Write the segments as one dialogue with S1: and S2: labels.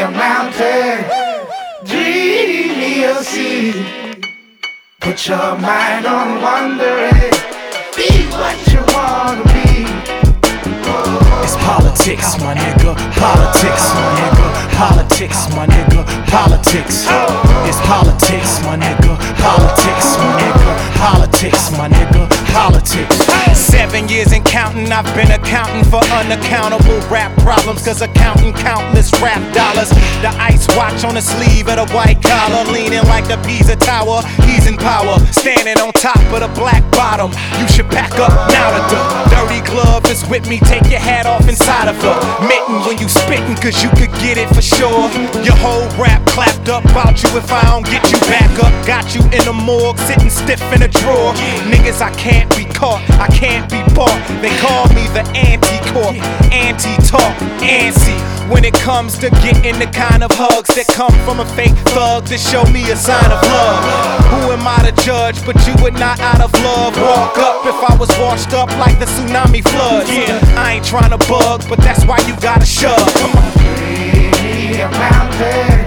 S1: a mountain, dream me a sea. Put your mind on wondering, be what you wanna be.
S2: It's politics, my nigga. Politics, my nigga. Politics, my nigga. Politics. It's politics, my nigga. Politics, my nigga. Politics, my nigga. Politics. 7 years and counting, I've been accounting for unaccountable rap problems, cause accounting countless rap dollars. The ice watch on the sleeve of the white collar, leaning like the Pisa Tower. He's in power, standing on top of the black bottom. You should pack up now that the dirty glove is with me. Take your hat off inside of the mitten when you spittin', cause you could get it for sure. Your whole rap clapped up about you if I don't get you back up. Got you in the morgue, sitting stiff in a drawer. Niggas, I can't be caught, I can't be bought. They call me the anti-corp, anti-talk, antsy. When it comes to getting the kind of hugs that come from a fake thug to show me a sign of love. Who am I to judge, but you would not out of love walk up if I was washed up like the tsunami floods. I ain't trying to bug, but that's why you gotta shove. Come on.
S1: Be a mountain,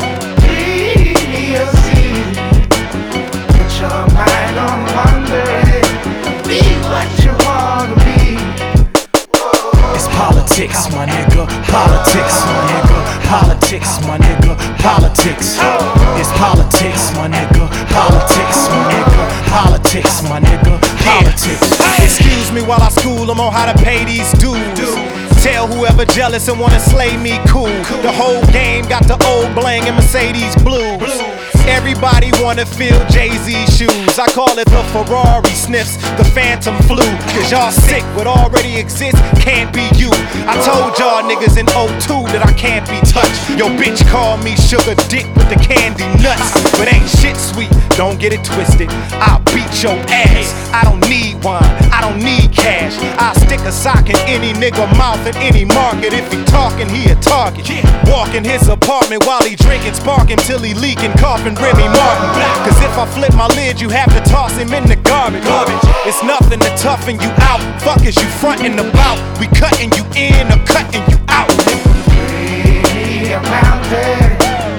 S1: be a sea. Put your mind on wondering, be what you wanna be.
S2: It's politics, my nigga. Politics, my nigga. Politics, my nigga. Politics. It's politics, my nigga. Politics, my nigga. Politics, my nigga. Politics. Excuse me while I school them on how to pay these dues. Tell whoever jealous and wanna slay me cool. The whole game got the old bling and Mercedes blues. Everybody wanna feel Jay-Z's shoes. I call it the Ferrari sniffs, the phantom flu. Cause y'all sick, what already exists can't be you. I told y'all niggas in 02 that I can't be touched. Yo bitch called me sugar dick with the candy nuts. But ain't shit sweet, don't get it twisted. I'll beat your ass. I don't need wine, I don't need cash. I'll stick a sock in any nigga mouth in any market. If he talking, he a target. Walk in his apartment while he drinking, sparking till he leaking, coughing Remy Martin. Cause if I flip my lid, you have to toss him in the garbage. It's nothing to toughen you out. Fuck is you frontin' about? We cutting you in or cutting you out.
S1: Be a mountain,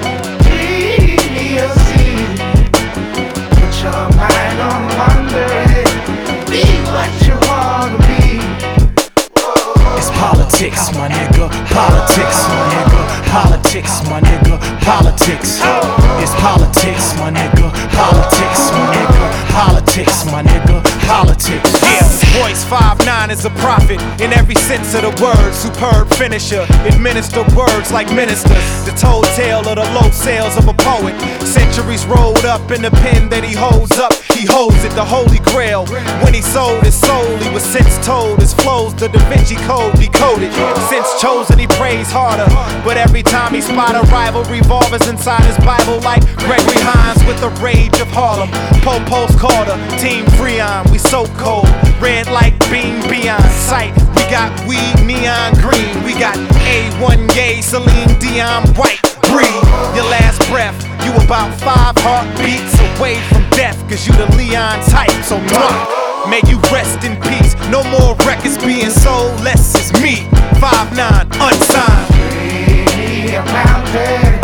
S1: be a sea. Put your mind on wondering, be what you wanna be.
S2: It's politics, my nigga. Politics, my nigga. Politics, my nigga. Politics. It's politics, my nigga. Politics, my nigga. Politics, my nigga. Politics. Yeah, Royce 5'9" is a prophet in every sense of the word. Superb finisher, administer words like ministers. The told tale of the low sales of a poet. Centuries rolled up in the pen that he holds up. He holds it, the holy grail. When he sold his soul, he was since told his flows, the Da Vinci Code decoded. Since chosen, he prays harder. But every time he spot a rival, revolvers inside his Bible like Gregory Hines with the rage of Harlem. Post Carter, Team Freon, we so cold. Red like beam beyond sight. We got weed, neon green. We got A1 Yay, Celine Dion white. Breathe your last breath. You about 5 heartbeats away from death, cause you the Leon type. So may you rest in peace. No more records being sold, less is me. 5'9", unsigned.
S1: Be a mountain,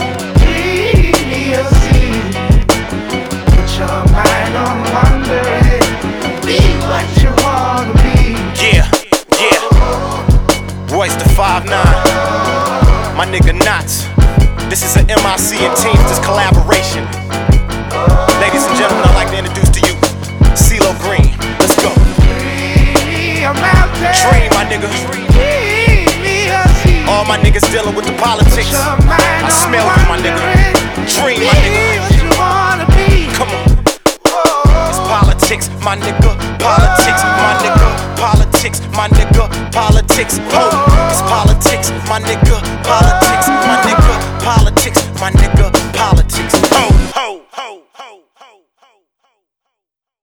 S1: be a sea. Put your mind on wondering, be what you wanna be.
S2: Yeah. Royce the 5'9", my nigga Knots. This is an MIC and Teamsters collaboration. Ladies and gentlemen, I'd like to introduce to you CeeLo Green. Let's go.
S1: Be a mountain,
S2: Dream, my nigga.
S1: be a sea.
S2: All my niggas dealing with the politics. I smell you, my nigga. Dream, my nigga. Come on. It's politics, my nigga. Politics, my nigga. Politics, my nigga. Politics, oh. It's politics, my nigga. Politics, my nigga. Politics, my nigga. Politics, oh.